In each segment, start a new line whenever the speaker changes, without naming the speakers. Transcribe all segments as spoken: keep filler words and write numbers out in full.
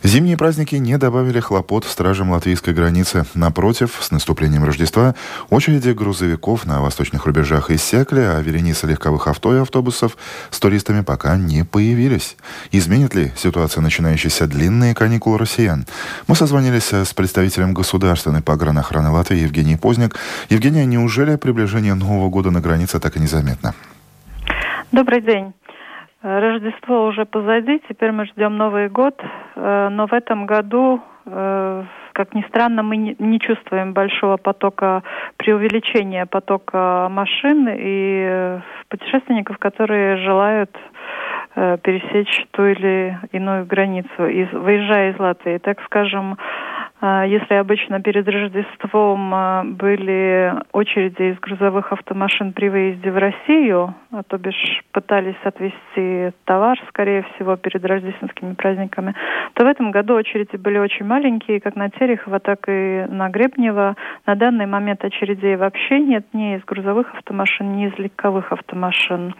Зимние праздники не добавили хлопот стражам латвийской границы. Напротив, с наступлением Рождества очереди грузовиков на восточных рубежах иссякли, а вереницы легковых авто и автобусов с туристами пока не появились. Изменит ли ситуация начинающиеся длинные каникулы россиян? Мы созвонились с представителем государственной погранохраны Латвии Евгенией Позняк. Евгения, неужели приближение Нового года на границе так и незаметно?
Добрый день. Рождество уже позади, теперь мы ждем Новый год, но в этом году, как ни странно, мы не чувствуем большого потока, преувеличения потока машин и путешественников, которые желают пересечь ту или иную границу, выезжая из Латвии. Так скажем, если обычно перед Рождеством были очереди из грузовых автомашин при выезде в Россию, а то бишь пытались отвезти товар, скорее всего, перед рождественскими праздниками, то в этом году очереди были очень маленькие, как на Терехова, так и на Гребнева. На данный момент очередей вообще нет ни из грузовых автомашин, ни из легковых автомашин.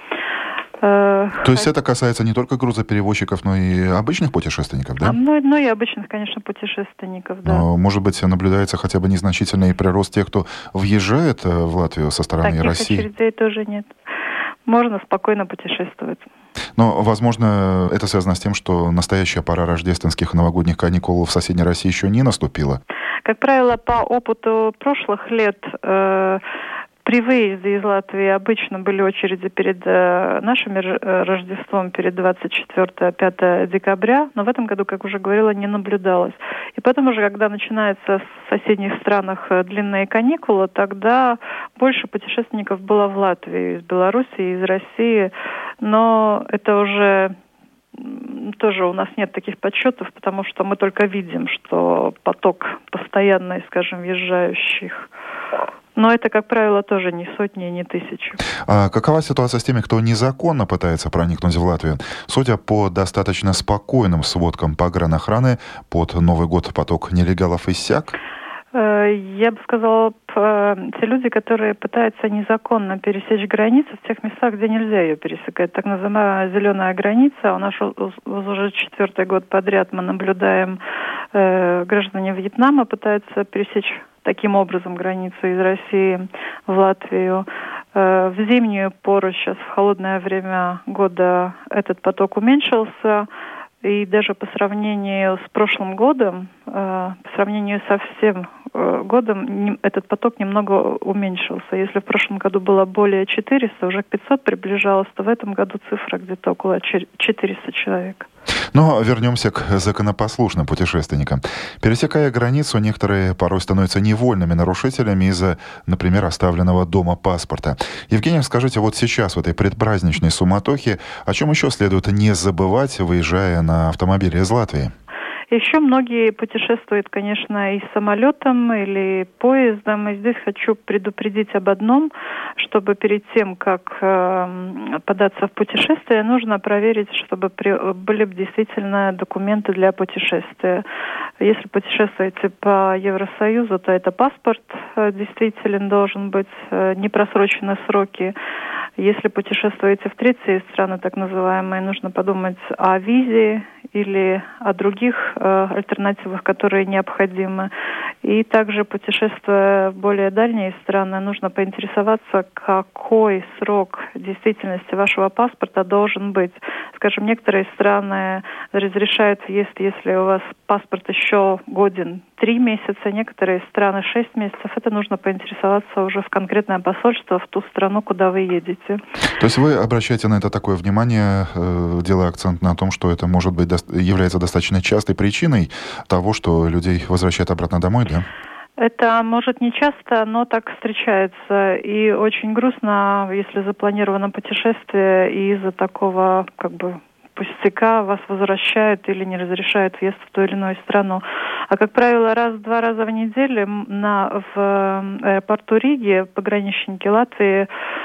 То есть это касается не только грузоперевозчиков, но и обычных путешественников, да?
А, ну, ну и обычных, конечно, путешественников, да.
Но, может быть, наблюдается хотя бы незначительный прирост тех, кто въезжает в Латвию со стороны
Таких
России?
Таких очередей тоже нет. Можно спокойно путешествовать.
Но, возможно, это связано с тем, что настоящая пора рождественских и новогодних каникул в соседней России еще не наступила?
Как правило, по опыту прошлых лет э, при выезде из Латвии обычно были очереди перед э, нашим Рождеством, перед двадцать четвёртого пятого декабря, но в этом году, как уже говорила, не наблюдалось. И потом уже, когда начинаются в соседних странах длинные каникулы, тогда больше путешественников было в Латвии, из Белоруссии, из России, но это уже тоже у нас нет таких подсчетов, потому что мы только видим, что поток постоянный, скажем, въезжающих. Но это, как правило, тоже не сотни, не тысячи.
А какова ситуация с теми, кто незаконно пытается проникнуть в Латвию? Судя по достаточно спокойным сводкам погранохраны, под Новый год поток нелегалов иссяк?
Я бы сказала, те люди, которые пытаются незаконно пересечь границу в тех местах, где нельзя ее пересекать. Так называемая зеленая граница. У нас уже четвертый год подряд мы наблюдаем, э, граждане Вьетнама пытаются пересечь таким образом границу из России в Латвию. Э, в зимнюю пору, сейчас в холодное время года, этот поток уменьшился. И даже по сравнению с прошлым годом, э, по сравнению со всем э, годом, не, этот поток немного уменьшился. Если в прошлом году было более четырёхсот, уже к пятьсот приближалось, то в этом году цифра где-то около четырёхсот человек.
Но вернемся к законопослушным путешественникам. Пересекая границу, некоторые порой становятся невольными нарушителями из-за, например, оставленного дома паспорта. Евгения, скажите, вот сейчас в этой предпраздничной суматохе, о чем еще следует не забывать, выезжая на автомобиле из Латвии?
Еще многие путешествуют, конечно, и самолетом, или поездом. И здесь хочу предупредить об одном, чтобы перед тем, как э, податься в путешествие, нужно проверить, чтобы при, были действительно документы для путешествия. Если путешествуете по Евросоюзу, то это паспорт э, действителен должен быть, э, не просрочены сроки. Если путешествуете в третьи страны, так называемые, нужно подумать о визе или о других э, альтернативах, которые необходимы. И также, путешествуя в более дальние страны, нужно поинтересоваться, какой срок действительности вашего паспорта должен быть. Скажем, некоторые страны разрешают въезд, если у вас паспорт еще годен три месяца, некоторые страны шесть месяцев. Это нужно поинтересоваться уже в конкретное посольство, в ту страну, куда вы едете.
То есть вы обращаете на это такое внимание, э, делая акцент на том, что это может быть до- является достаточно частой причиной того, что людей возвращают обратно домой, да?
Это может не часто, но так встречается. И очень грустно, если запланировано путешествие, и из-за такого, как бы, пустяка вас возвращают или не разрешают въезд в ту или иную страну. А, как правило, раз-два раза в неделю на, в аэропорту Риги пограничники Латвии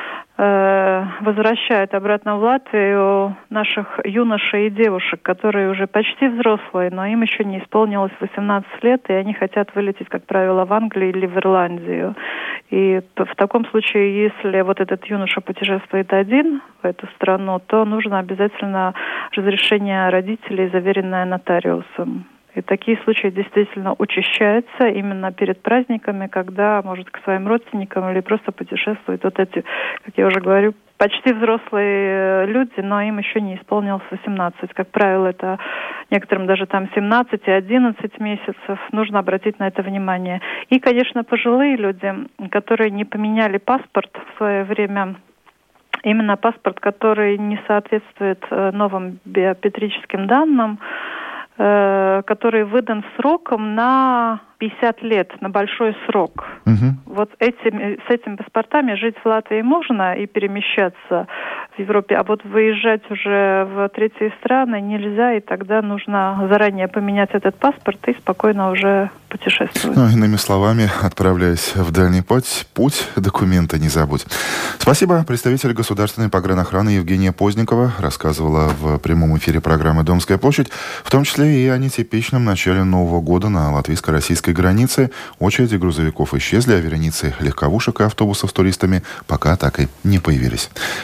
возвращают обратно в Латвию наших юношей и девушек, которые уже почти взрослые, но им еще не исполнилось восемнадцать лет, и они хотят вылететь, как правило, в Англию или в Ирландию. И в таком случае, если вот этот юноша путешествует один в эту страну, то нужно обязательно разрешение родителей, заверенное нотариусом. И такие случаи действительно учащаются именно перед праздниками, когда, может, к своим родственникам или просто путешествуют вот эти, как я уже говорю, почти взрослые люди, но им еще не исполнилось восемнадцать. Как правило, это некоторым даже там семнадцать и одиннадцать месяцев. Нужно обратить на это внимание. И, конечно, пожилые люди, которые не поменяли паспорт в свое время, именно паспорт, который не соответствует новым биометрическим данным, который выдан сроком на пятьдесят лет, на большой срок. Угу. Вот этим, с этими паспортами жить в Латвии можно и перемещаться в Европе, а вот выезжать уже в третьи страны нельзя, и тогда нужно заранее поменять этот паспорт и спокойно уже путешествовать.
Ну, иными словами, отправляясь в дальний путь, путь документа не забудь. Спасибо. Представитель государственной погранохраны Евгения Поздникова рассказывала в прямом эфире программы «Домская площадь», в том числе и о нетипичном начале Нового года на латвийско-российской границе. Очереди грузовиков исчезли, а вереницы легковушек и автобусов с туристами пока так и не появились.